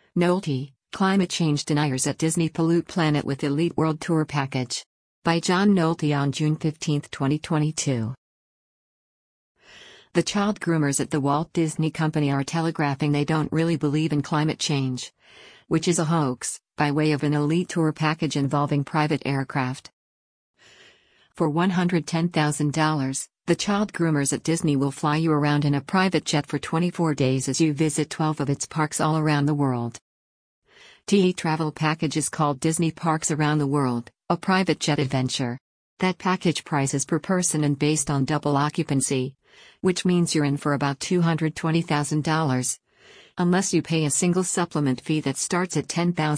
Nolte, Climate Change Deniers at Disney Pollute Planet with Elite World Tour Package. By John Nolte on June 15, 2022. The child groomers at the Walt Disney Company are telegraphing they don't really believe in climate change, which is a hoax, by way of an elite tour package involving private aircraft. For $110,000, the child groomers at Disney will fly you around in a private jet for 24 days as you visit 12 of its parks all around the world. The travel package is called Disney Parks Around the World, a private jet adventure. That package price is per person and based on double occupancy, which means you're in for about $220,000. Unless you pay a single supplement fee that starts at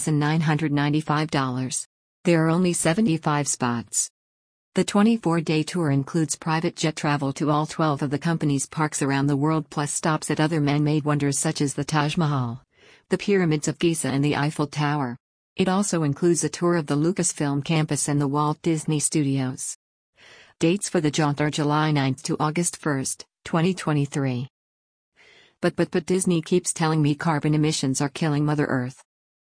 $10,995. There are only 75 spots. The 24-day tour includes private jet travel to all 12 of the company's parks around the world plus stops at other man-made wonders such as the Taj Mahal, the Pyramids of Giza and the Eiffel Tower. It also includes a tour of the Lucasfilm campus and the Walt Disney Studios. Dates for the jaunt are July 9 to August 1, 2023. But Disney keeps telling me carbon emissions are killing Mother Earth.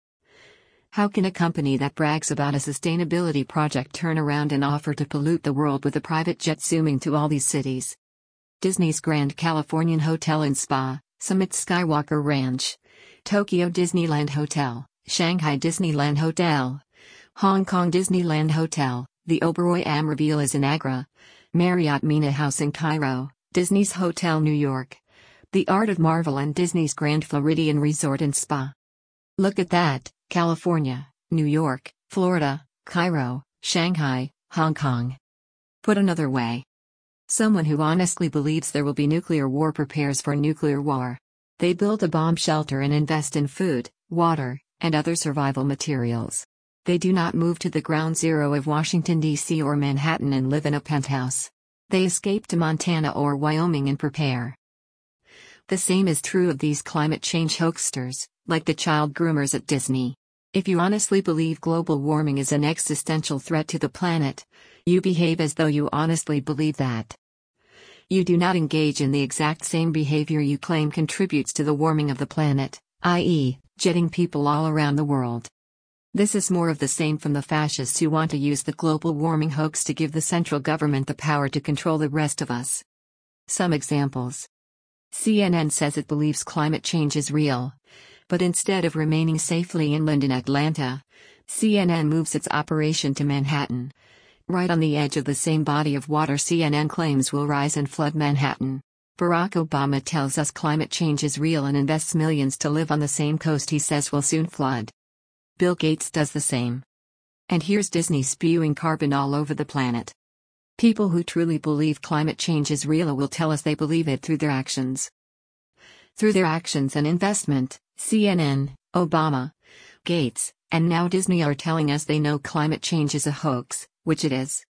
How can a company that brags about a sustainability project turn around and offer to pollute the world with a private jet zooming to all these cities? Disney's Grand Californian Hotel and Spa, Summit Skywalker Ranch, Tokyo Disneyland Hotel, Shanghai Disneyland Hotel, Hong Kong Disneyland Hotel, the Oberoi Amraville in Agra, Marriott Mina House in Cairo, Disney's Hotel New York, the Art of Marvel and Disney's Grand Floridian Resort and Spa. Look at that, California, New York, Florida, Cairo, Shanghai, Hong Kong. Put another way, someone who honestly believes there will be nuclear war prepares for nuclear war. They build a bomb shelter and invest in food, water, and other survival materials. They do not move to the ground zero of Washington, D.C. or Manhattan and live in a penthouse. They escape to Montana or Wyoming and prepare. The same is true of these climate change hoaxsters, like the child groomers at Disney. If you honestly believe global warming is an existential threat to the planet, you behave as though you honestly believe that. You do not engage in the exact same behavior you claim contributes to the warming of the planet, i.e., jetting people all around the world. This is more of the same from the fascists who want to use the global warming hoax to give the central government the power to control the rest of us. Some examples. CNN says it believes climate change is real, but instead of remaining safely inland in Atlanta, CNN moves its operation to Manhattan. Right on the edge of the same body of water CNN claims will rise and flood Manhattan. Barack Obama tells us climate change is real and invests millions to live on the same coast he says will soon flood. Bill Gates does the same. And here's Disney spewing carbon all over the planet. People who truly believe climate change is real will tell us they believe it through their actions. Through their actions and investment, CNN, Obama, Gates, and now Disney are telling us they know climate change is a hoax, which it is.